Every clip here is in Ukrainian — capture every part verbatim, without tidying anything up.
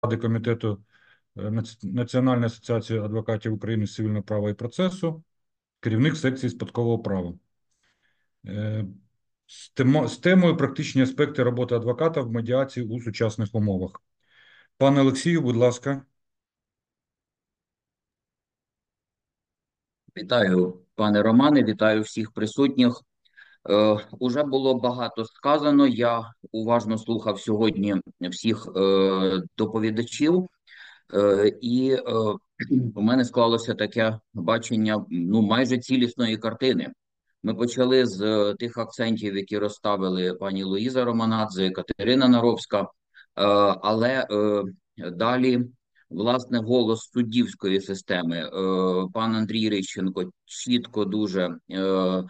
Ради комітету е, Наці- Національної асоціації адвокатів України з цивільного права і процесу, керівник секції спадкового права. Е, З темо- з темою практичні аспекти роботи адвоката в медіації у сучасних умовах. Пане Олексію, будь ласка. Вітаю, пане Романе, вітаю всіх присутніх. Е, уже було багато сказано. Я уважно слухав сьогодні всіх е, доповідачів, е, і е, у мене склалося таке бачення ну майже цілісної картини. Ми почали з е, тих акцентів, які розставили пані Луїза Романадзе, Катерина Наровська, е, але е, далі. Власне, голос суддівської системи, е, пан Андрій Рищенко чітко дуже е, ем,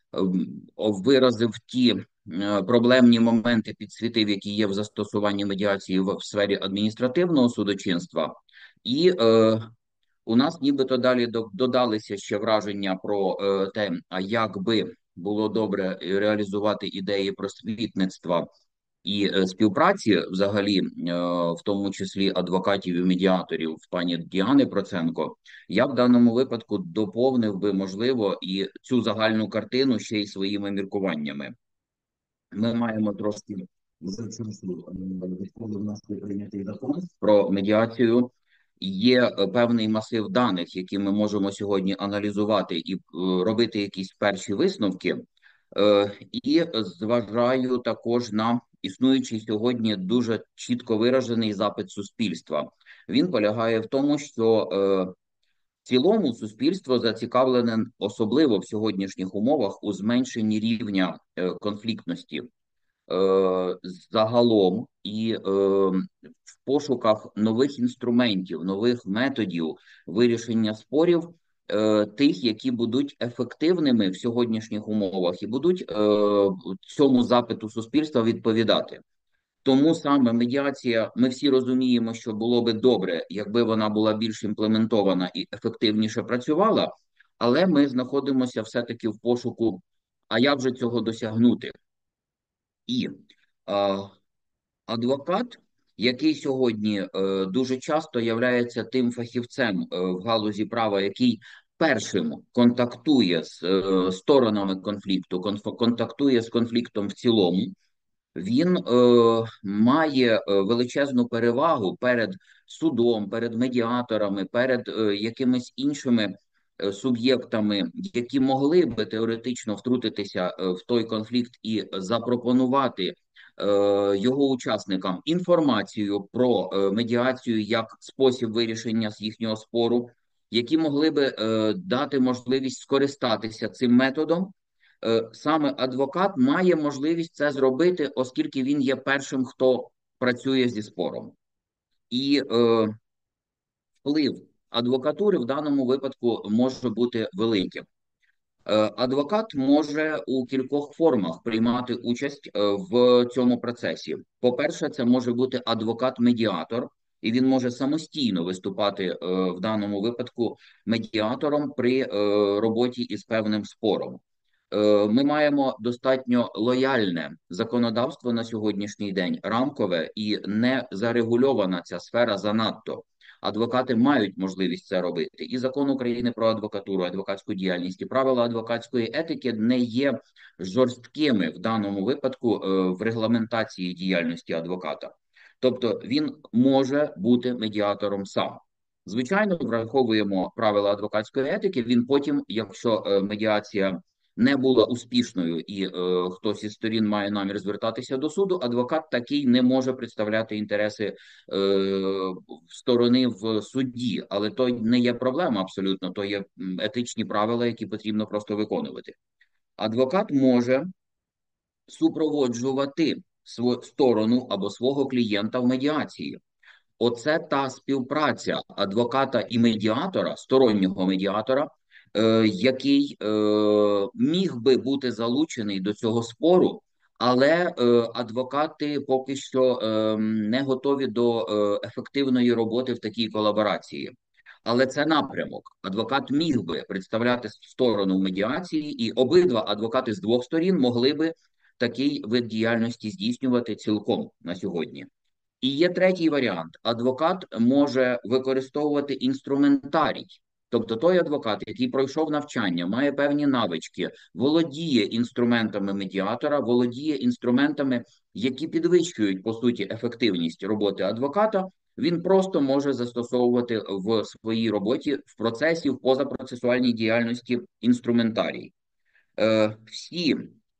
виразив ті е, проблемні моменти, підсвітив, які є в застосуванні медіації в сфері адміністративного судочинства, і е, у нас нібито далі до- додалися ще враження про е, те, а як би було добре реалізувати ідеї просвітництва і е, співпраці, взагалі, е, в тому числі адвокатів і медіаторів пані Діани Проценко. Я в даному випадку доповнив би, можливо, і цю загальну картину ще й своїми міркуваннями. Ми маємо трошки вже часу, е, відколи в нас є прийнятий закон про медіацію. Є е, певний масив даних, які ми можемо сьогодні аналізувати і е, робити якісь перші висновки. Е, І зважаю також на існуючий сьогодні дуже чітко виражений запит суспільства. Він полягає в тому, що е, в цілому суспільство зацікавлене особливо в сьогоднішніх умовах у зменшенні рівня е, конфліктності е, загалом і е, в пошуках нових інструментів, нових методів вирішення спорів, е, тих, які будуть ефективними в сьогоднішніх умовах і будуть е, цьому запиту суспільства відповідати. Тому саме медіація, ми всі розуміємо, що було би добре, якби вона була більш імплементована і ефективніше працювала, але ми знаходимося все-таки в пошуку, а як же цього досягнути? І а, адвокат, який сьогодні е, дуже часто являється тим фахівцем е, в галузі права, який першим контактує з е, сторонами конфлікту, конф- контактує з конфліктом в цілому, він е, має е, величезну перевагу перед судом, перед медіаторами, перед е, якимись іншими е, суб'єктами, які могли би теоретично втрутитися е, в той конфлікт і запропонувати е, його учасникам інформацію про е, медіацію як спосіб вирішення з їхнього спору, які могли би е, дати можливість скористатися цим методом. Е, саме адвокат має можливість це зробити, оскільки він є першим, хто працює зі спором. І е, вплив адвокатури в даному випадку може бути великим. Е, Адвокат може у кількох формах приймати участь е, в цьому процесі. По-перше, це може бути адвокат-медіатор, і він може самостійно виступати е, в даному випадку медіатором при е, роботі із певним спором. Е, Ми маємо достатньо лояльне законодавство на сьогоднішній день, рамкове, і не зарегульована ця сфера занадто. Адвокати мають можливість це робити. І закон України про адвокатуру, адвокатську діяльність і правила адвокатської етики не є жорсткими в даному випадку е, в регламентації діяльності адвоката. Тобто він може бути медіатором сам. Звичайно, враховуємо правила адвокатської етики. Він потім, якщо е, медіація не була успішною і е, хтось із сторін має намір звертатися до суду, адвокат такий не може представляти інтереси е, сторони в суді, але то не є проблема абсолютно, то є етичні правила, які потрібно просто виконувати. Адвокат може супроводжувати свою сторону або свого клієнта в медіації. Оце та співпраця адвоката і медіатора, стороннього медіатора, е, який е, міг би бути залучений до цього спору, але е, адвокати поки що е, не готові до е, ефективної роботи в такій колаборації. Але це напрямок. Адвокат міг би представляти сторону в медіації, і обидва адвокати з двох сторін могли би такий вид діяльності здійснювати цілком на сьогодні. І є третій варіант. Адвокат може використовувати інструментарій. Тобто той адвокат, який пройшов навчання, має певні навички, володіє інструментами медіатора, володіє інструментами, які підвищують, по суті, ефективність роботи адвоката, він просто може застосовувати в своїй роботі, в процесі, в позапроцесуальній діяльності інструментарій. Е, всі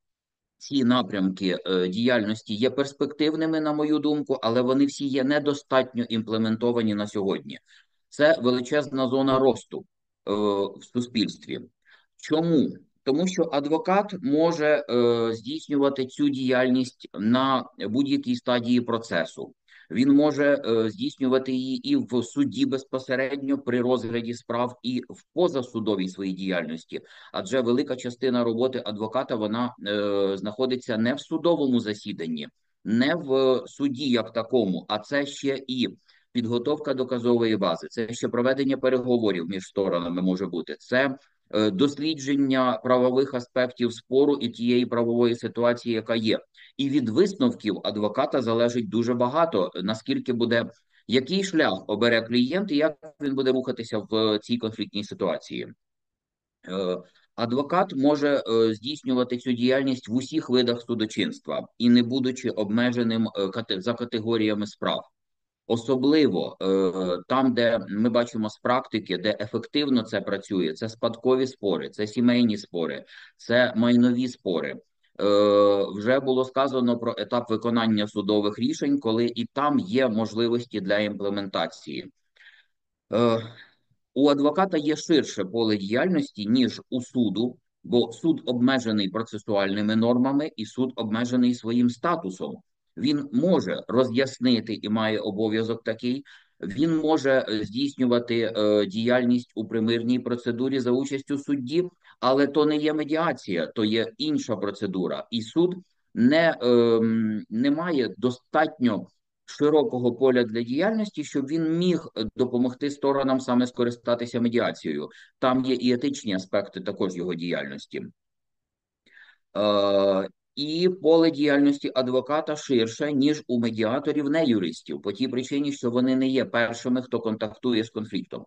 ці напрямки е, діяльності є перспективними, на мою думку, але вони всі є недостатньо імплементовані на сьогодні. Це величезна зона росту е, в суспільстві. Чому? Тому що адвокат може е, здійснювати цю діяльність на будь-якій стадії процесу. Він може е, здійснювати її і в суді безпосередньо при розгляді справ, і в позасудовій своїй діяльності. Адже велика частина роботи адвоката вона е, знаходиться не в судовому засіданні, не в суді як такому, а це ще і підготовка доказової бази, це ще проведення переговорів між сторонами може бути. Це е, дослідження правових аспектів спору і тієї правової ситуації, яка є. І від висновків адвоката залежить дуже багато, наскільки буде, який шлях обере клієнт і як він буде рухатися в цій конфліктній ситуації. Е, Адвокат може е, здійснювати цю діяльність в усіх видах судочинства і не будучи обмеженим е, кате- за категоріями справ. Особливо е, там, де ми бачимо з практики, де ефективно це працює, це спадкові спори, це сімейні спори, це майнові спори. Е, Вже було сказано про етап виконання судових рішень, коли і там є можливості для імплементації. Е, у адвоката є ширше поле діяльності, ніж у суду, бо суд обмежений процесуальними нормами і суд обмежений своїм статусом. Він може роз'яснити і має обов'язок такий, він може е, здійснювати е, діяльність у примирній процедурі за участю судді, але то не є медіація, то є інша процедура. І суд не, е, не має достатньо широкого поля для діяльності, щоб він міг допомогти сторонам саме скористатися медіацією. Там є і етичні аспекти також його діяльності. Е, і поле діяльності адвоката ширше, ніж у медіаторів не юристів, по тій причині, що вони не є першими, хто контактує з конфліктом.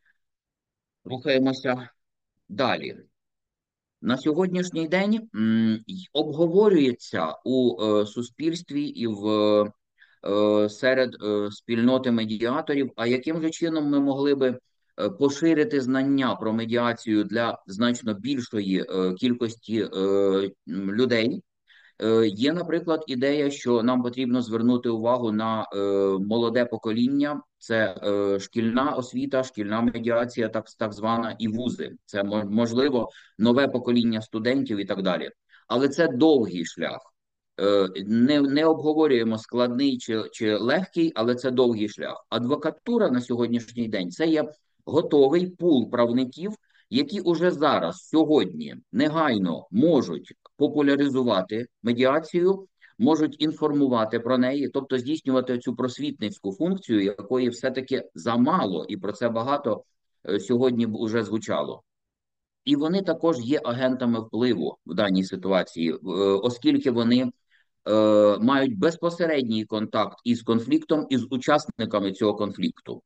Рухаємося далі. На сьогоднішній день м, обговорюється у е, суспільстві і в е, серед е, спільноти медіаторів, а яким же чином ми могли би е, поширити знання про медіацію для значно більшої е, кількості е, людей. Е, Є, наприклад, ідея, що нам потрібно звернути увагу на е, молоде покоління. Це е, шкільна освіта, шкільна медіація, так, так звана, і вузи. Це можливо нове покоління студентів і так далі. Але це довгий шлях. Е, Не, не обговорюємо складний чи, чи легкий, але це довгий шлях. Адвокатура на сьогоднішній день це є готовий пул правників, які уже зараз, сьогодні, негайно можуть популяризувати медіацію, можуть інформувати про неї, тобто здійснювати цю просвітницьку функцію, якої все-таки замало, і про це багато е, сьогодні вже звучало. І вони також є агентами впливу в даній ситуації, е, оскільки вони е, мають безпосередній контакт із конфліктом, із учасниками цього конфлікту.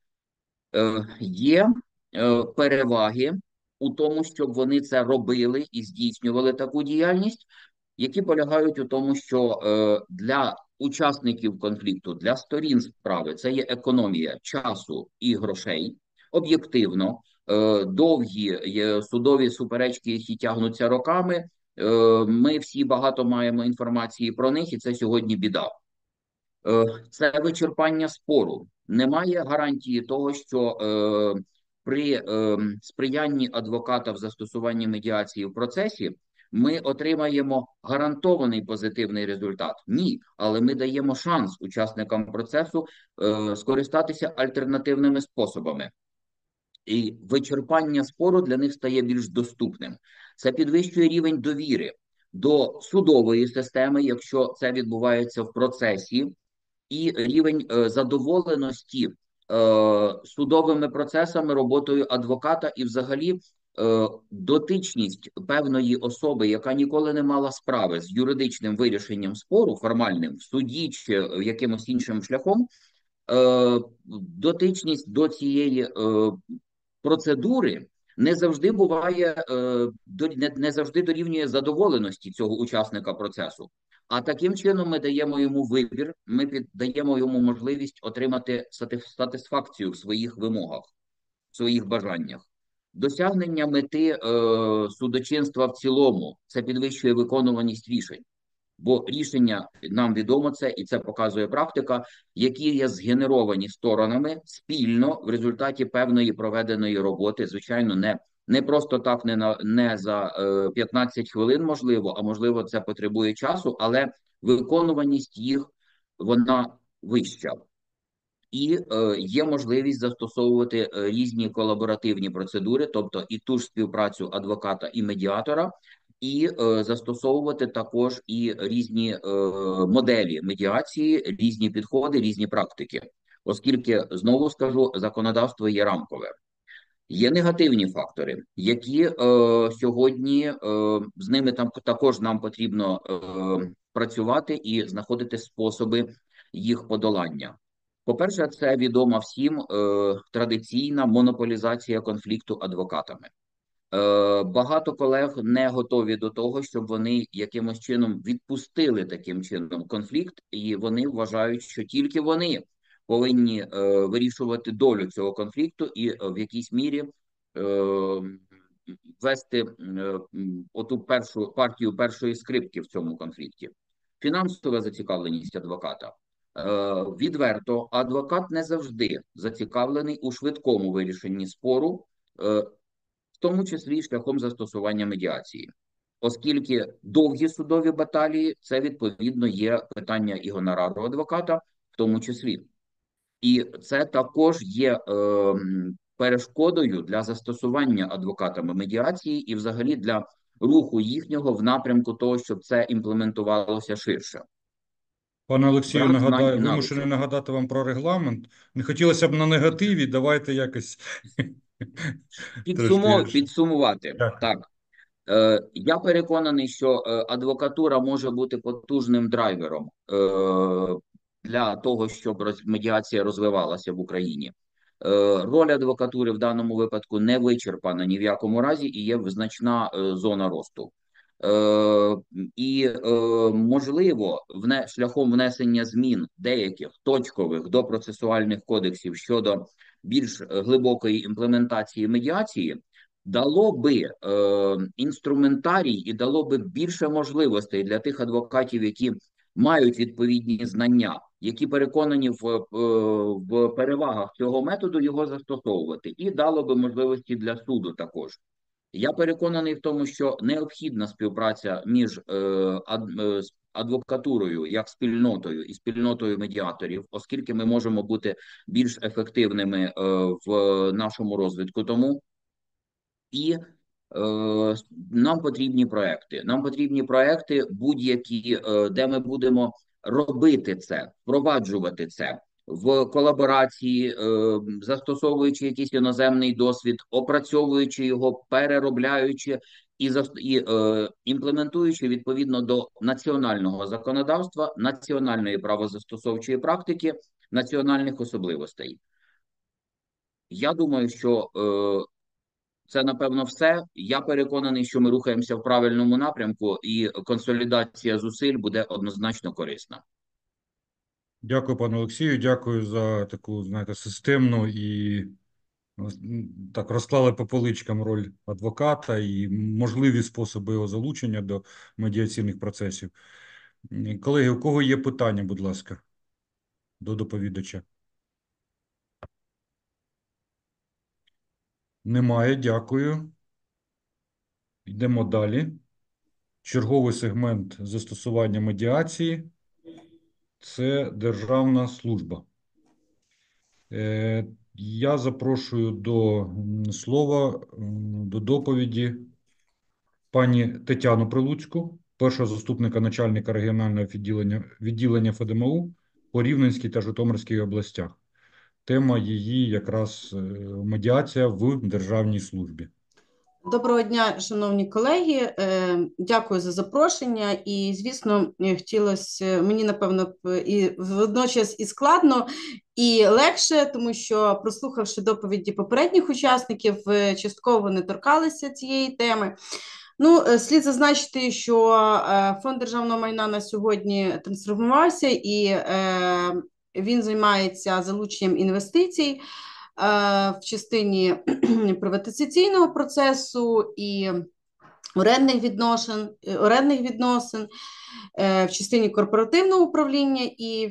Е, Є е, переваги у тому, щоб вони це робили і здійснювали таку діяльність, які полягають у тому, що е, для учасників конфлікту, для сторін справи, це є економія часу і грошей. Об'єктивно, е, довгі є судові суперечки, які тягнуться роками. Е, ми всі багато маємо інформації про них, і це сьогодні біда. Е, Це вичерпання спору. Немає гарантії того, що е, при е, сприянні адвоката в застосуванні медіації в процесі ми отримаємо гарантований позитивний результат. Ні, але ми даємо шанс учасникам процесу е, скористатися альтернативними способами. І вичерпання спору для них стає більш доступним. Це підвищує рівень довіри до судової системи, якщо це відбувається в процесі, і рівень е, задоволеності е, судовими процесами, роботою адвоката і взагалі е, дотичність певної особи, яка ніколи не мала справи з юридичним вирішенням спору формальним в суді чи якимось іншим шляхом, е, дотичність до цієї е, процедури не завжди буває, е, до- не, не завжди дорівнює задоволеності цього учасника процесу. А таким чином ми даємо йому вибір, ми піддаємо йому можливість отримати сатиф- сатисфакцію в своїх вимогах, в своїх бажаннях. Досягнення мети е, судочинства в цілому це підвищує виконуваність рішень. Бо рішення нам відомо це, і це показує практика, які є згенеровані сторонами спільно в результаті певної проведеної роботи. Звичайно, не не просто так, не на не за е, п'ятнадцять хвилин, можливо, а можливо, це потребує часу, але виконуваність їх вона вища. І е, є можливість застосовувати е, різні колаборативні процедури, тобто і ту ж співпрацю адвоката і медіатора, і е, застосовувати також і різні е, моделі медіації, різні підходи, різні практики, оскільки знову скажу, законодавство є рамкове. Є негативні фактори, які е, сьогодні е, з ними там також нам потрібно е, працювати і знаходити способи їх подолання. По-перше, це відома всім е, традиційна монополізація конфлікту адвокатами. Е, багато колег не готові до того, щоб вони якимось чином відпустили таким чином конфлікт, і вони вважають, що тільки вони повинні е, вирішувати долю цього конфлікту і е, в якійсь мірі е, вести е, оту першу партію першої скрипки в цьому конфлікті. Фінансова зацікавленість адвоката. Е, Відверто, адвокат не завжди зацікавлений у швидкому вирішенні спору, е, в тому числі шляхом застосування медіації. Оскільки довгі судові баталії це відповідно є питання і гонорару адвоката, в тому числі. І це також є е, перешкодою для застосування адвокатами медіації і взагалі для руху їхнього в напрямку того, щоб це імплементувалося ширше. Пане Олексію, Брак знань нагадаю, і вимушений навичок. нагадати вам про регламент. Не хотілося б на негативі, давайте якось трошки. Підсумов, підсумувати. Дякую. Так. Е, Я переконаний, що е, адвокатура може бути потужним драйвером е, для того, щоб роз- медіація розвивалася в Україні. Е, Роль адвокатури в даному випадку не вичерпана ні в якому разі і є значна е, зона росту. Е, І е, можливо, вне, шляхом внесення змін деяких точкових до процесуальних кодексів щодо більш глибокої імплементації медіації дало би е, інструментарій і дало би більше можливостей для тих адвокатів, які мають відповідні знання, які переконані в, е, в перевагах цього методу його застосовувати, і дало би можливості для суду також. Я переконаний в тому, що необхідна співпраця між е, ад, е, адвокатурою як спільнотою і спільнотою медіаторів, оскільки ми можемо бути більш ефективними е, в нашому розвитку. Тому і е, нам потрібні проекти. Нам потрібні проекти будь-які, е, де ми будемо робити це, впроваджувати це в колаборації, е, застосовуючи якийсь іноземний досвід, опрацьовуючи його, переробляючи і, зас- і е, імплементуючи відповідно до національного законодавства, національної правозастосовчої практики, національних особливостей. Я думаю, що е, це напевно все. Я переконаний, що ми рухаємося в правильному напрямку, і консолідація зусиль буде однозначно корисна. Дякую, пане Олексію. Дякую за таку, знаєте, системну і м, так розклали по поличкам роль адвоката і можливі способи його залучення до медіаційних процесів. М, Колеги, у кого є питання, будь ласка, до доповідача? Немає, дякую. Йдемо далі. Черговий сегмент застосування медіації – це державна служба. Е, Я запрошую до м, слова, м, до доповіді пані Тетяну Прилуцьку, першого заступника начальника регіонального відділення, відділення ФДМУ по Рівненській та Житомирській областях. Тема її якраз е, медіація в державній службі. Доброго дня, шановні колеги. Е, Дякую за запрошення. І, звісно, е, хотілося мені, напевно, п- і водночас і складно, і легше, тому що, прослухавши доповіді попередніх учасників, е, частково вони торкалися цієї теми. Ну, е, слід зазначити, що е, фонд державного майна на сьогодні трансформувався і е, він займається залученням інвестицій в частині приватизаційного процесу і орендних відносин, орендних відносин, в частині корпоративного управління. І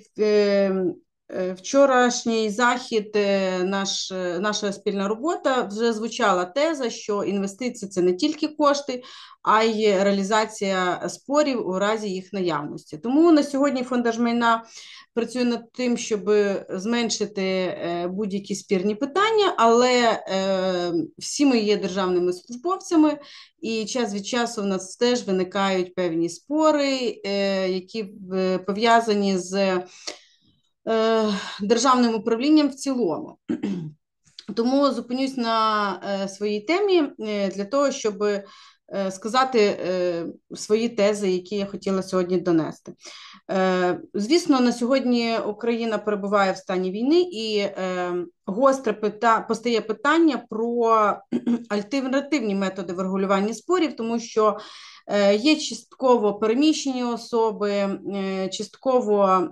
вчорашній захід, наш, наша спільна робота, вже звучала теза, що інвестиції – це не тільки кошти, а й реалізація спорів у разі їх наявності. Тому на сьогодні фонд держмайна працює над тим, щоб зменшити будь-які спірні питання, але всі ми є державними службовцями, і час від часу в нас теж виникають певні спори, які пов'язані з державним управлінням в цілому. Тому зупинюсь на своїй темі для того, щоб сказати свої тези, які я хотіла сьогодні донести. Звісно, на сьогодні Україна перебуває в стані війни, і гостре пита... постає питання про альтернативні методи врегулювання спорів, тому що є частково переміщені особи, частково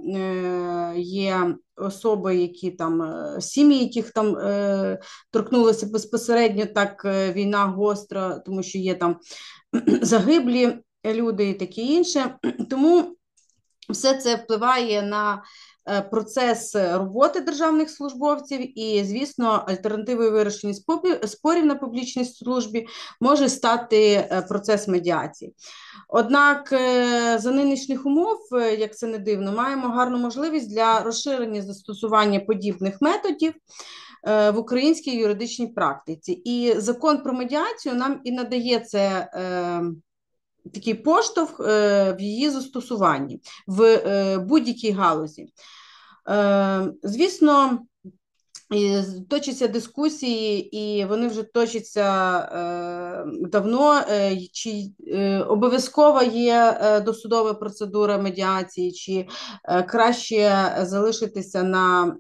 є особи, які там, сім'ї, яких там торкнулося безпосередньо так війна гостра, тому що є там загиблі люди і таке інше. Тому все це впливає на процес роботи державних службовців, і, звісно, альтернативою вирішення спорів на публічній службі може стати процес медіації. Однак за нинішніх умов, як це не дивно, маємо гарну можливість для розширення застосування подібних методів в українській юридичній практиці. І закон про медіацію нам і надає це такий поштовх в її застосуванні в будь-якій галузі. Звісно, точаться дискусії, і вони вже точаться давно, чи обов'язкова є досудова процедура медіації, чи краще залишитися на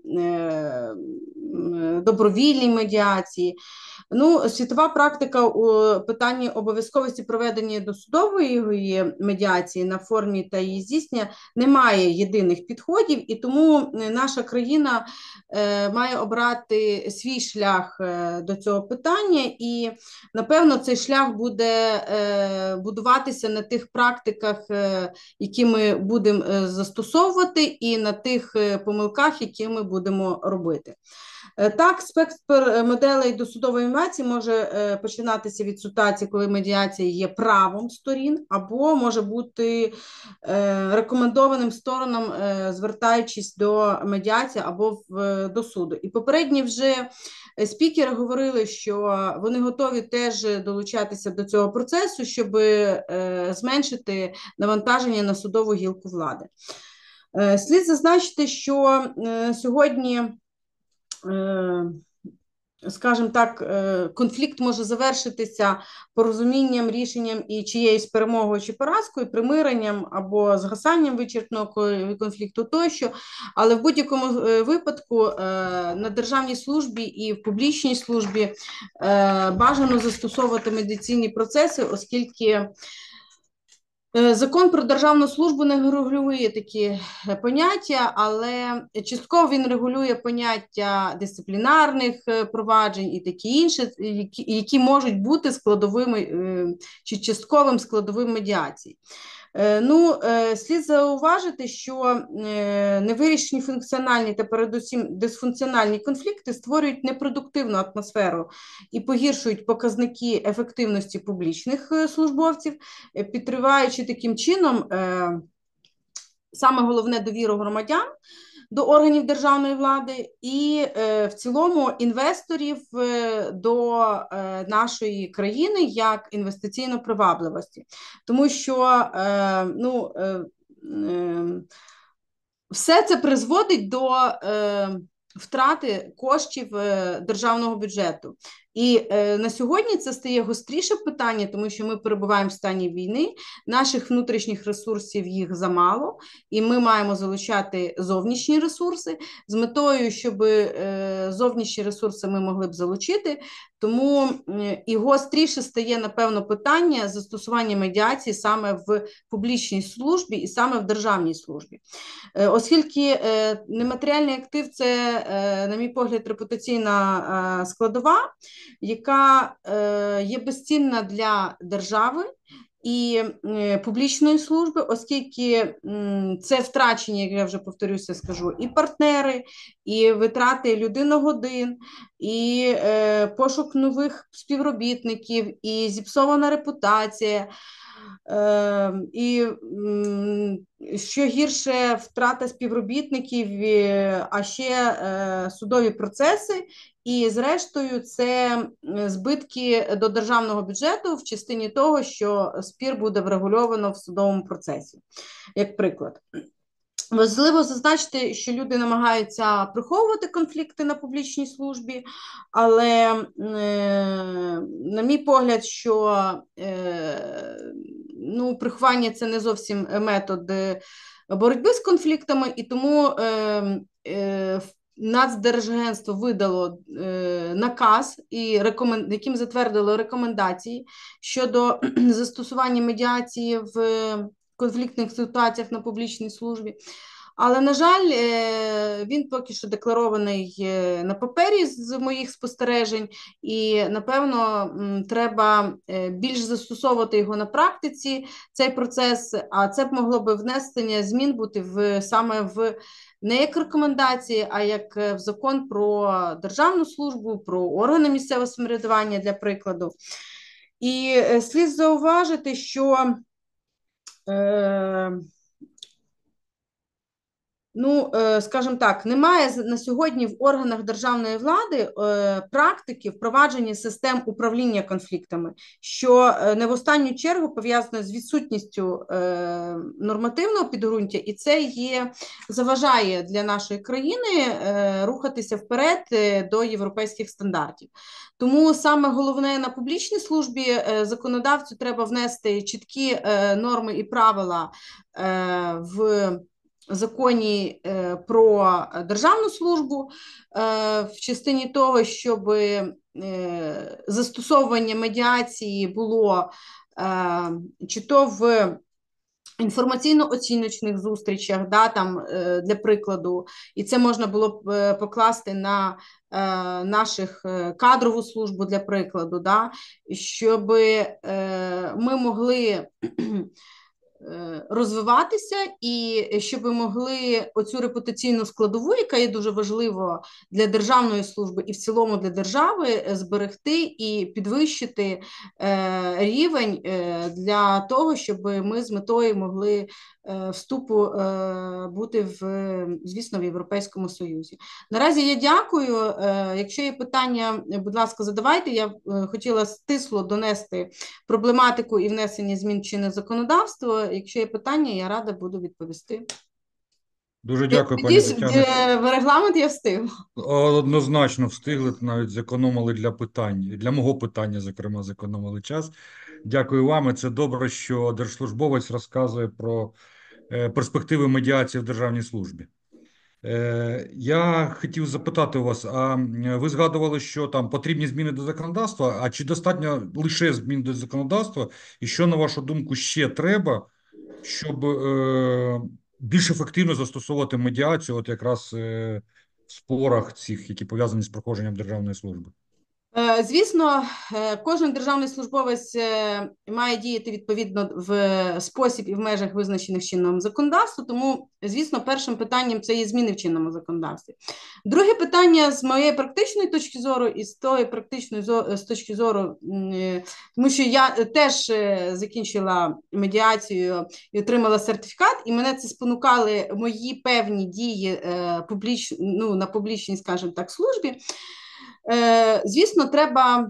добровільній медіації. Ну, світова практика у питанні обов'язковості проведення досудової медіації на формі та її здійснення не має єдиних підходів, і тому наша країна е, має обрати свій шлях е, до цього питання, і, напевно, цей шлях буде е, будуватися на тих практиках, е, які ми будемо е, застосовувати, і на тих е, помилках, які ми будемо робити. Так, спектр моделей досудової медіації може починатися від ситуації, коли медіація є правом сторін, або може бути рекомендованим сторонам, звертаючись до медіації або до суду. І попередні вже спікери говорили, що вони готові теж долучатися до цього процесу, щоб зменшити навантаження на судову гілку влади. Слід зазначити, що сьогодні, скажімо так, конфлікт може завершитися порозумінням, рішенням і чиєюсь перемогою чи поразкою, примиренням або згасанням вичерпного конфлікту тощо, але в будь-якому випадку на державній службі і в публічній службі бажано застосовувати медіаційні процеси, оскільки Закон про державну службу не регулює такі поняття, але частково він регулює поняття дисциплінарних проваджень і такі інші, які, які можуть бути складовими чи частковим складовим медіації. Ну, слід зауважити, що невирішені функціональні та передусім дисфункціональні конфлікти створюють непродуктивну атмосферу і погіршують показники ефективності публічних службовців, підриваючи таким чином саме головне довіру громадян до органів державної влади і е, в цілому інвесторів е, до е, нашої країни як інвестиційної привабливості. Тому що е, ну, е, е, все це призводить до е, втрати коштів е, державного бюджету. І е, на сьогодні це стає гостріше питання, тому що ми перебуваємо в стані війни, наших внутрішніх ресурсів їх замало, і ми маємо залучати зовнішні ресурси з метою, щоб е, зовнішні ресурси ми могли б залучити. Тому е, і гостріше стає, напевно, питання застосування медіації саме в публічній службі і саме в державній службі. Е, оскільки е, нематеріальний актив – це, е, на мій погляд, репутаційна е, складова, яка е, є безцінна для держави і е, публічної служби, оскільки м, це втрачені, як я вже повторюся, скажу, і партнери, і витрати людиногодин, і е, пошук нових співробітників, і зіпсована репутація. Е, і що гірше, втрата співробітників, а ще е, судові процеси, і зрештою це збитки до державного бюджету в частині того, що спір буде врегульовано в судовому процесі, як приклад. Важливо зазначити, що люди намагаються приховувати конфлікти на публічній службі, але, е, на мій погляд, що е, ну, приховання – це не зовсім метод боротьби з конфліктами, і тому е, е, Нацдержагентство видало е, наказ, і рекомен... яким затвердило рекомендації щодо застосування медіації в конфліктних ситуаціях на публічній службі. Але, на жаль, він поки що декларований на папері з моїх спостережень, і, напевно, треба більш застосовувати його на практиці, цей процес, а це б могло би внесення змін бути в, саме в не як рекомендації, а як в закон про державну службу, про органи місцевого самоврядування, для прикладу. І слід зауважити, що е Ну, скажімо так, немає на сьогодні в органах державної влади практики впровадження систем управління конфліктами, що не в останню чергу пов'язано з відсутністю нормативного підґрунтя, і це є, заважає для нашої країни рухатися вперед до європейських стандартів. Тому саме головне на публічній службі законодавцю треба внести чіткі норми і правила в законі е, про державну службу е, в частині того, щоб е, застосовування медіації було е, чи то в інформаційно-оціночних зустрічах, да, там, е, для прикладу, і це можна було б е, покласти на е, наших е, кадрову службу, для прикладу, да, щоб е, ми могли розвиватися, і щоб ви могли оцю репутаційну складову, яка є дуже важлива для державної служби і в цілому для держави, зберегти і підвищити е, рівень е, для того, щоб ми з метою могли е, вступу е, бути, в, звісно, в Європейському Союзі. Наразі я дякую. Е, якщо є питання, будь ласка, задавайте. Я е, хотіла стисло донести проблематику і внесення змін в чинне законодавство. Якщо є питання, я рада буду відповісти. Дуже дякую, пані Надіюсь, Тетяно. в регламент я встигла. Однозначно встигли, навіть зекономили для питань. Для мого питання, зокрема, зекономили час. Дякую вам. І це добре, що держслужбовець розказує про перспективи медіації в державній службі. Я хотів запитати у вас, а ви згадували, що там потрібні зміни до законодавства, а чи достатньо лише змін до законодавства, і що, на вашу думку, ще треба, щоб е, більш ефективно застосовувати медіацію, от якраз е, в спорах цих, які пов'язані з проходженням державної служби? Звісно, кожен державний службовець має діяти відповідно в спосіб і в межах визначених чинним законодавством, тому, звісно, першим питанням це є зміни в чинному законодавстві. Друге питання з моєї практичної точки зору і з тої практичної з точки зору, тому що я теж закінчила медіацію і отримала сертифікат, і мене це спонукали мої певні дії публіч, ну, на публічній, скажімо так, службі. Е, звісно, треба,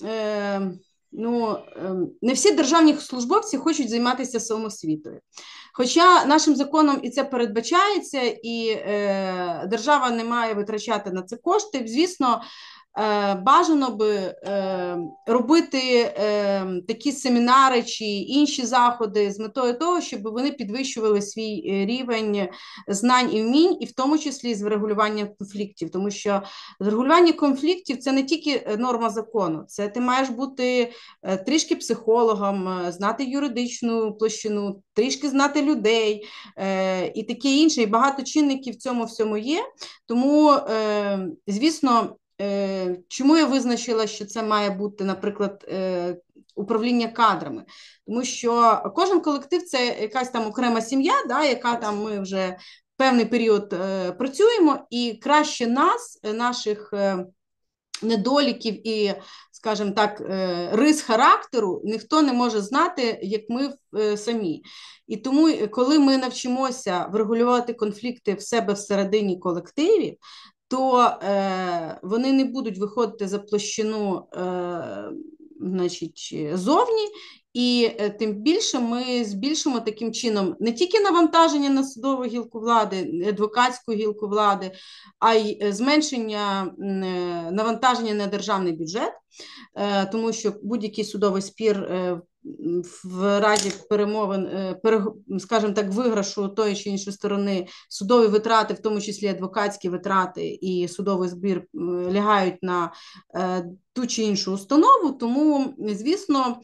е, ну, е, не всі державні службовці хочуть займатися самоосвітою. Хоча нашим законом і це передбачається, і е, держава не має витрачати на це кошти, звісно, бажано би робити такі семінари чи інші заходи з метою того, щоб вони підвищували свій рівень знань і вмінь, і в тому числі з врегулювання конфліктів. Тому що врегулювання конфліктів – це не тільки норма закону, це ти маєш бути трішки психологом, знати юридичну площину, трішки знати людей і таке інше. І багато чинників в цьому всьому є. Тому, звісно, чому я визначила, що це має бути, наприклад, управління кадрами? Тому що кожен колектив – це якась там окрема сім'я, да, яка там ми вже певний період працюємо, і краще нас, наших недоліків і, скажімо так, рис характеру ніхто не може знати, як ми самі. І тому, коли ми навчимося врегулювати конфлікти в себе всередині колективів, то е, вони не будуть виходити за площину е, значить, зовні, і е, тим більше ми збільшимо таким чином не тільки навантаження на судову гілку влади, адвокатську гілку влади, а й зменшення е, навантаження на державний бюджет, е, тому що будь-який судовий спір е, в разі перемовин, скажімо так, виграшу тої чи іншої сторони, судові витрати, в тому числі адвокатські витрати і судовий збір, лягають на ту чи іншу установу. Тому, звісно,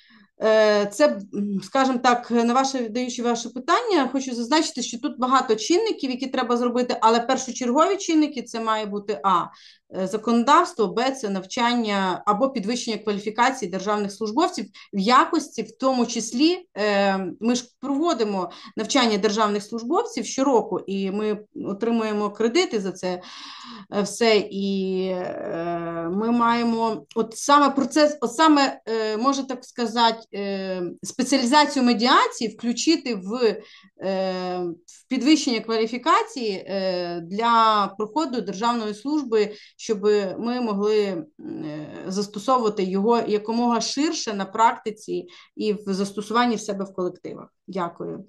це, скажімо так, на ваше, даючи ваше питання, хочу зазначити, що тут багато чинників, які треба зробити, але першочергові чинники – це має бути а. законодавство, б. це навчання або підвищення кваліфікації державних службовців в якості, в тому числі, ми ж проводимо навчання державних службовців щороку, і ми отримуємо кредити за це все, і ми маємо от саме процес, от саме, можна так сказати, спеціалізацію медіації включити в, в підвищення кваліфікації для проходу державної служби, щоб ми могли застосовувати його якомога ширше на практиці і в застосуванні в себе в колективах. Дякую.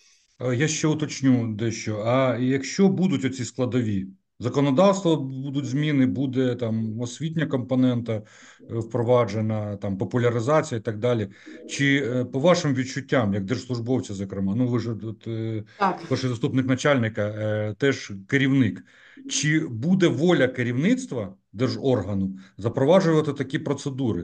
Я ще уточню дещо. А якщо будуть оці складові? Законодавство будуть зміни, буде там освітня компонента впроваджена, там популяризація і так далі. Чи по вашим відчуттям, як держслужбовця, зокрема, ну ви ж от, перший заступник начальника, теж керівник, чи буде воля керівництва держоргану запроваджувати такі процедури?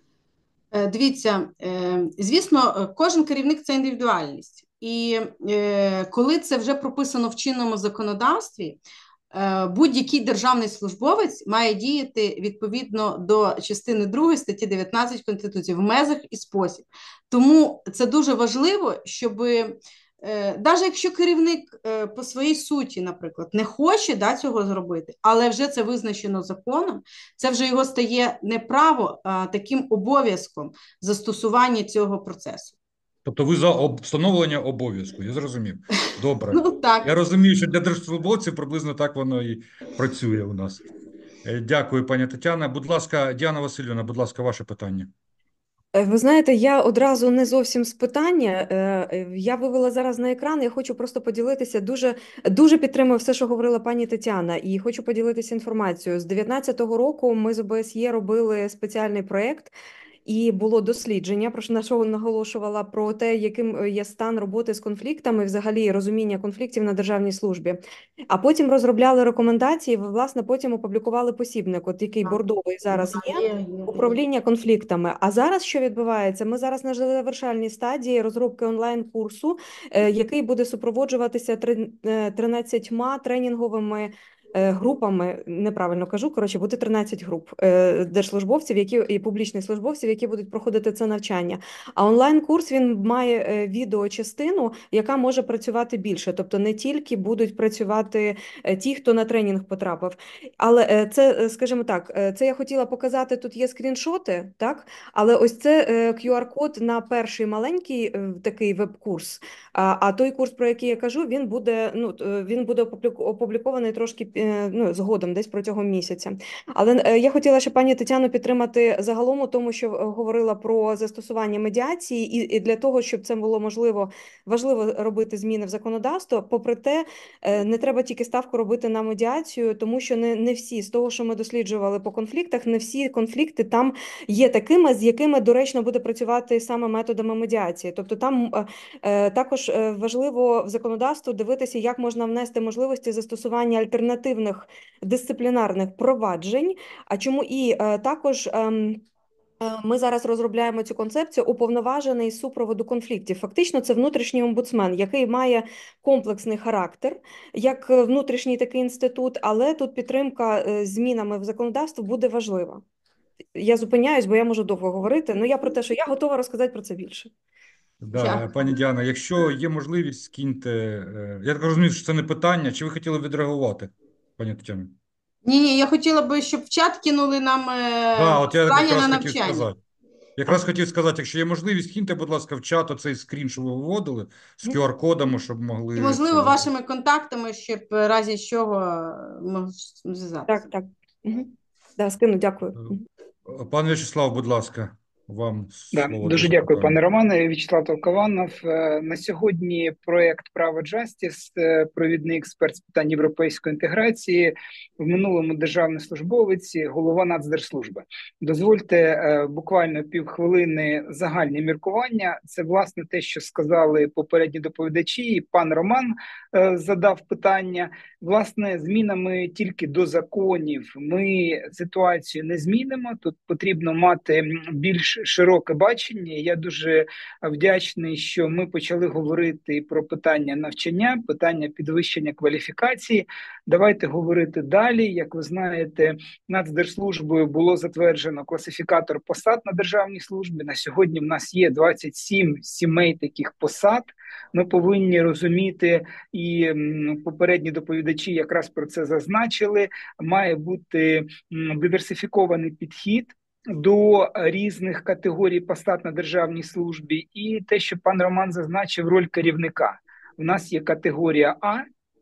Дивіться, звісно, кожен керівник – це індивідуальність. І коли це вже прописано в чинному законодавстві, будь-який державний службовець має діяти відповідно до частини другої статті дев'ятнадцять Конституції в межах і спосіб. Тому це дуже важливо, щоб, навіть якщо керівник по своїй суті, наприклад, не хоче да, цього зробити, але вже це визначено законом, це вже його стає не право, а таким обов'язком застосування цього процесу. Тобто ви за встановлення обов'язку, я зрозумів. Добре. Ну, так. Я розумію, що для держслужбовців приблизно так воно і працює у нас. Дякую, пані Тетяна. Будь ласка, Діана Васильівна, будь ласка, ваше питання. Ви знаєте, я одразу не зовсім з питання. Я вивела зараз на екран, я хочу просто поділитися. Дуже, дуже підтримую все, що говорила пані Тетяна, і хочу поділитися інформацією. З дев'ятнадцятого року ми з О Б С Є робили спеціальний проєкт, і було дослідження, про що наголошувала, про те, яким є стан роботи з конфліктами, взагалі розуміння конфліктів на державній службі. А потім розробляли рекомендації, власне, потім опублікували посібник, от який бордовий зараз є, управління конфліктами. А зараз що відбувається? Ми зараз на завершальній стадії розробки онлайн-курсу, який буде супроводжуватися тринадцятьма тренінговими групами, неправильно кажу, коротше, буде тринадцять груп держслужбовців, які і публічних службовців, які будуть проходити це навчання. А онлайн-курс, він має відеочастину, яка може працювати більше, тобто не тільки будуть працювати ті, хто на тренінг потрапив. Але це, скажімо так, це я хотіла показати, тут є скріншоти, так? Але ось це Q R-код на перший маленький такий веб-курс, а, а той курс, про який я кажу, він буде, ну, він буде опублікований трошки ну, згодом, десь протягом місяця. Але я хотіла ще пані Тетяну підтримати загалом у тому, що говорила про застосування медіації, і, і для того, щоб це було можливо, важливо робити зміни в законодавство. Попри те, не треба тільки ставку робити на медіацію, тому що не, не всі, з того, що ми досліджували по конфліктах, не всі конфлікти там є такими, з якими доречно буде працювати саме методами медіації. Тобто там е, також важливо в законодавство дивитися, як можна внести можливості застосування альтернативних дисциплінарних проваджень, а чому і е, також е, ми зараз розробляємо цю концепцію уповноважений з супроводу конфліктів. Фактично це внутрішній омбудсмен, який має комплексний характер, як внутрішній такий інститут, але тут підтримка е, змінами в законодавство буде важлива. Я зупиняюсь, бо я можу довго говорити, але я про те, що я готова розказати про це більше. Да, Дякую. пані Діана, якщо є можливість, скиньте. е, Я так розумію, що це не питання. Чи ви хотіли відреагувати, пані Тетяно? Ні, ні, я хотіла би, щоб в чат кинули нам е, Да, от я посилання якраз на хотів навчання. сказати. Якраз хотів сказати, якщо є можливість, киньте, будь ласка, в чат оцей скрін, що ви виводили, з ку ар кодами, щоб могли. І, можливо, це- вашими контактами, щоб в разі чого могли зв'язатися. Так, так. Угу. Да, скину, дякую. Мгм. Пан В'ячеслав, будь ласка, вам Да, слово. дуже для дякую, запитання. пане Романе. В'ячеслав Толкованов. Е, На сьогодні проєкт «Право Джастіс», е, провідний експерт з питань європейської інтеграції, в минулому державний службовець, голова Нацдержслужби. Дозвольте е, буквально півхвилини загальні міркування. Це, власне, те, що сказали попередні доповідачі, і пан Роман е, задав питання. Власне, змінами тільки до законів ми ситуацію не змінимо. Тут потрібно мати більш широке бачення. Я дуже вдячний, що ми почали говорити про питання навчання, питання підвищення кваліфікації. Давайте говорити далі. Як ви знаєте, Нацдержслужбою було затверджено класифікатор посад на державній службі. На сьогодні в нас є двадцять сім сімей таких посад. Ми повинні розуміти, і м, попередні доповідачі якраз про це зазначили, має бути м, диверсифікований підхід до різних категорій посад на державній службі. І те, що пан Роман зазначив, роль керівника. У нас є категорія А,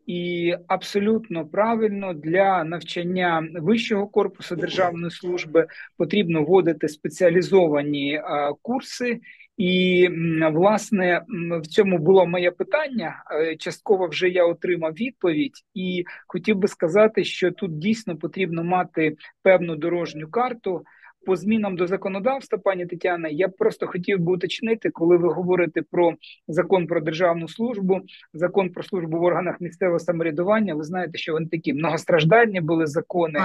і абсолютно правильно для навчання вищого корпусу державної служби потрібно вводити спеціалізовані а, курси. І, м, власне, м, в цьому було моє питання. Е, Частково вже я отримав відповідь. І хотів би сказати, що тут дійсно потрібно мати певну дорожню карту. По змінам до законодавства, пані Тетяна, я просто хотів би уточнити, коли ви говорите про закон про державну службу, закон про службу в органах місцевого самоврядування, ви знаєте, що вони такі многостраждальні були закони,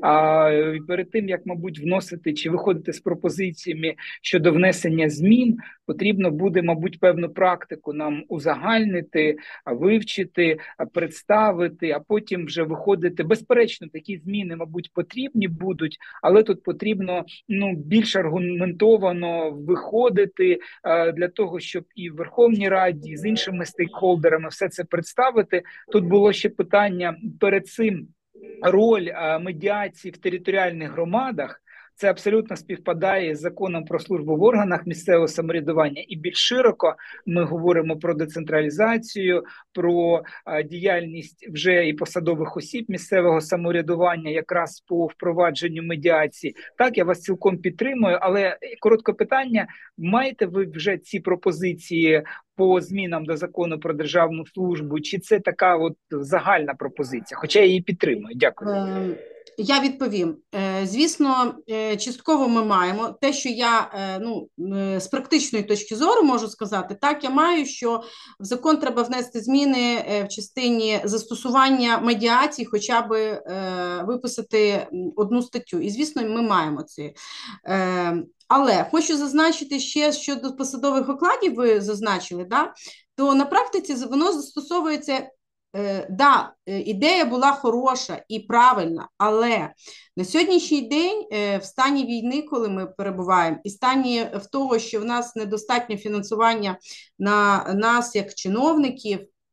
а перед тим, як, мабуть, вносити чи виходити з пропозиціями щодо внесення змін, потрібно буде, мабуть, певну практику нам узагальнити, вивчити, представити, а потім вже виходити. Безперечно, такі зміни, мабуть, потрібні будуть, але тут потрібно ну, більш аргументовано виходити е, для того, щоб і в Верховній Раді, і з іншими стейкхолдерами все це представити. Тут було ще питання перед цим роль е, медіації в територіальних громадах. Це абсолютно співпадає з законом про службу в органах місцевого самоврядування. І більш широко ми говоримо про децентралізацію, про а, діяльність вже і посадових осіб місцевого самоврядування якраз по впровадженню медіації. Так, я вас цілком підтримую, але коротке питання, маєте ви вже ці пропозиції по змінам до закону про державну службу, чи це така от загальна пропозиція? Хоча я її підтримую. Дякую. Е, Я відповім. Е, Звісно, е, частково ми маємо. Те, що я е, ну, е, з практичної точки зору можу сказати, так, я маю, що в закон треба внести зміни е, в частині застосування медіації, хоча б е, виписати одну статтю. І, звісно, ми маємо це. Е, Але хочу зазначити ще щодо посадових окладів, ви зазначили, да? То на практиці воно застосовується. Е, да, ідея була хороша і правильна, але на сьогоднішній день е, в стані війни, коли ми перебуваємо, і стані в того, що в нас недостатньо фінансування на нас як чиновників,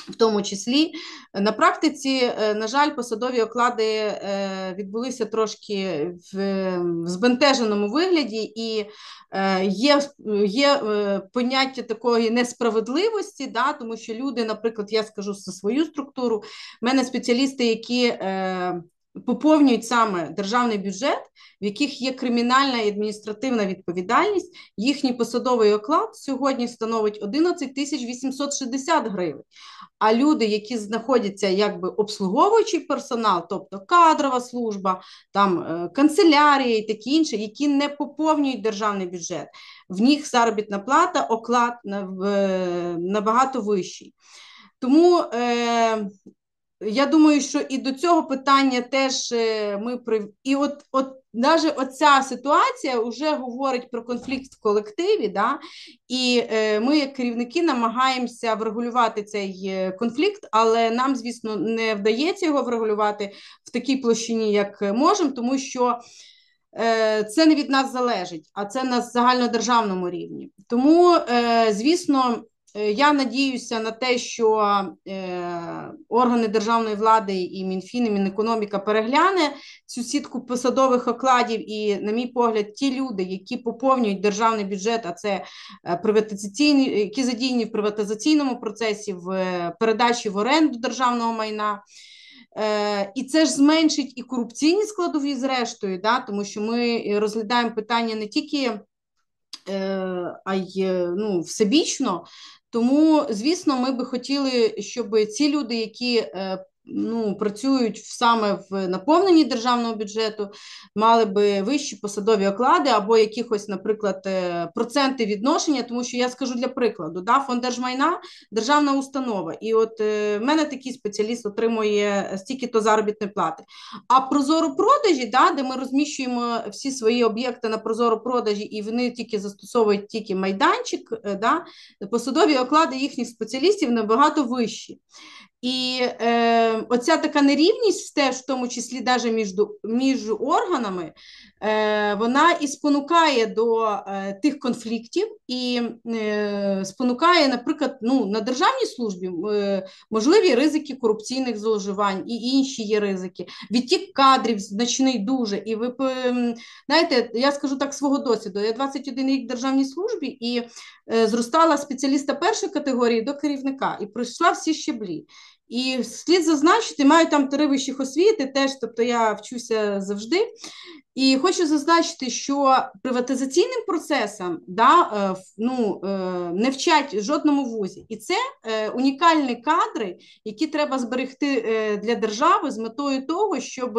в тому числі. На практиці, на жаль, посадові оклади відбулися трошки в, в збентеженому вигляді, і є, є поняття такої несправедливості, да, тому що люди, наприклад, я скажу за свою структуру, в мене спеціалісти, які поповнюють саме державний бюджет, в яких є кримінальна і адміністративна відповідальність, їхній посадовий оклад сьогодні становить одинадцять тисяч вісімсот шістдесят гривень. А люди, які знаходяться якби обслуговуючий персонал, тобто кадрова служба, там канцелярія і такі інші, які не поповнюють державний бюджет, в них заробітна плата, оклад набагато вищий. Тому е, я думаю, що і до цього питання теж ми при... І от, от навіть оця ситуація вже говорить про конфлікт в колективі, да? І е, ми, як керівники, намагаємося врегулювати цей конфлікт, але нам, звісно, не вдається його врегулювати в такій площині, як можемо, тому що е, це не від нас залежить, а це на загальнодержавному рівні. Тому, е, звісно, я надіюся на те, що е, органи державної влади і Мінфін, і Мінекономіка перегляне цю сітку посадових окладів і, на мій погляд, ті люди, які поповнюють державний бюджет, а це приватизаційні, які задіяні в приватизаційному процесі, в передачі в оренду державного майна. Е, і це ж зменшить і корупційні складові зрештою, да, тому що ми розглядаємо питання не тільки е, а й ну, всебічно. Тому, звісно, ми би хотіли, щоб ці люди, які ну, працюють саме в наповненні державного бюджету, мали би вищі посадові оклади або якихось, наприклад, проценти відношення, тому що я скажу для прикладу, да, Фонд держмайна – державна установа, і от в мене такий спеціаліст отримує стільки-то заробітної плати. А прозоро-продажі, да, де ми розміщуємо всі свої об'єкти на прозоро-продажі, і вони тільки застосовують тільки майданчик, да, посадові оклади їхніх спеціалістів набагато вищі. І е, оця така нерівність, теж в тому числі навіть між, між органами, е, вона і спонукає до е, тих конфліктів, і е, спонукає, наприклад, ну, на державній службі е, можливі ризики корупційних зловживань і інші є ризики. Відтік кадрів значний дуже. І ви, е, знаєте, я скажу так свого досвіду, я двадцять один рік в державній службі і е, зростала спеціаліста першої категорії до керівника і пройшла всі щеблі. І слід зазначити, маю там три вищих освіти теж, тобто я вчуся завжди. І хочу зазначити, що приватизаційним процесам да, ну, не вчать в жодному вузі. І це унікальні кадри, які треба зберегти для держави з метою того, щоб...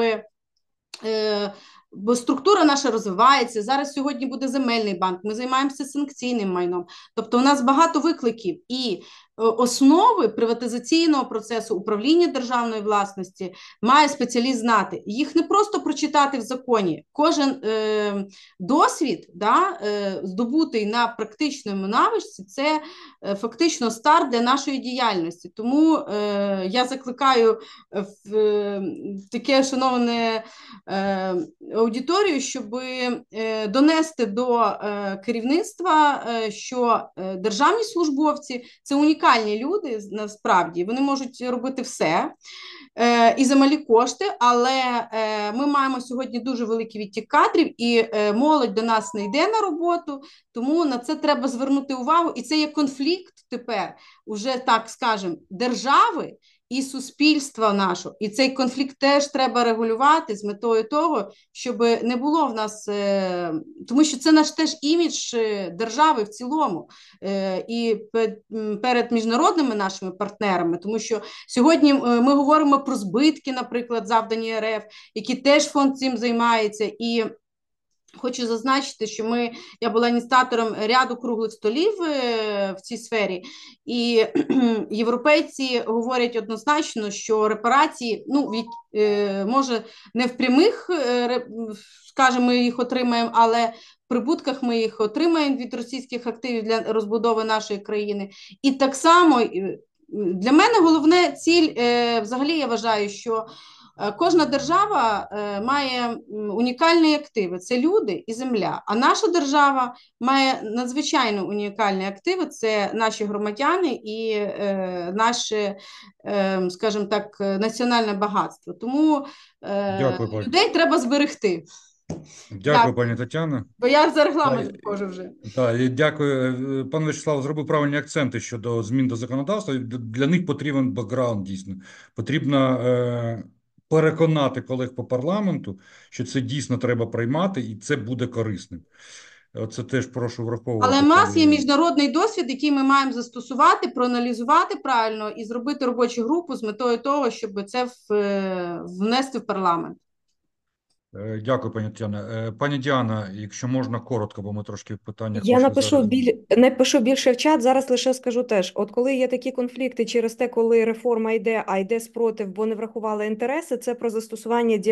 Бо структура наша розвивається, зараз сьогодні буде земельний банк, ми займаємося санкційним майном. Тобто у нас багато викликів і основи приватизаційного процесу управління державної власності має спеціаліст знати. Їх не просто прочитати в законі. Кожен е, досвід, да, е, здобутий на практичному навичці, це е, фактично старт для нашої діяльності. Тому е, я закликаю в е, таке шановне е, аудиторію, щоб е, донести до е, керівництва, е, що е, державні службовці – це унікальні люди, насправді, вони можуть робити все е, і за малі кошти, але е, ми маємо сьогодні дуже великий відтік кадрів, і е, молодь до нас не йде на роботу, тому на це треба звернути увагу, і це є конфлікт тепер, уже так скажемо, держави і суспільства нашого. І цей конфлікт теж треба регулювати з метою того, щоб не було в нас, е, тому що це наш теж імідж держави в цілому е, і перед міжнародними нашими партнерами, тому що сьогодні ми говоримо про збитки, наприклад, завдані РФ, які теж фонд цим займається, і хочу зазначити, що ми, я була ініціатором ряду круглих столів в цій сфері, і європейці говорять однозначно, що репарації, ну, від, може, не в прямих, скажімо, ми їх отримаємо, але в прибутках ми їх отримаємо від російських активів для розбудови нашої країни. І так само, для мене головне ціль, взагалі, я вважаю, що Е, Кожна держава е, має м, унікальні активи. Це люди і земля. А наша держава має надзвичайно унікальні активи. Це наші громадяни і е, наше, е, скажімо так, національне багатство. Тому е, Дякую, пані. людей треба зберегти. Дякую, пані Тетяно. Бо я за регламент Та- виходжу вже. Так, і дякую. Е, Пан Вячеслав зробив правильні акценти щодо змін до законодавства. Д- Для них потрібен бекграунд, дійсно. Потрібно е, переконати колег по парламенту, що це дійсно треба приймати, і це буде корисним. Оце теж прошу враховувати. Але в нас є коли- міжнародний досвід, який ми маємо застосувати, проаналізувати правильно і зробити робочу групу з метою того, щоб це в, е, внести в парламент. Е, Дякую, пані Тетяна. Е, Пані Діана, якщо можна, коротко, бо ми трошки в питаннях Я пішли напишу зараз. біль... напишу більше в чат, зараз лише скажу теж. От коли є такі конфлікти через те, коли реформа йде, а йде спротив, бо не врахували інтереси, це про застосування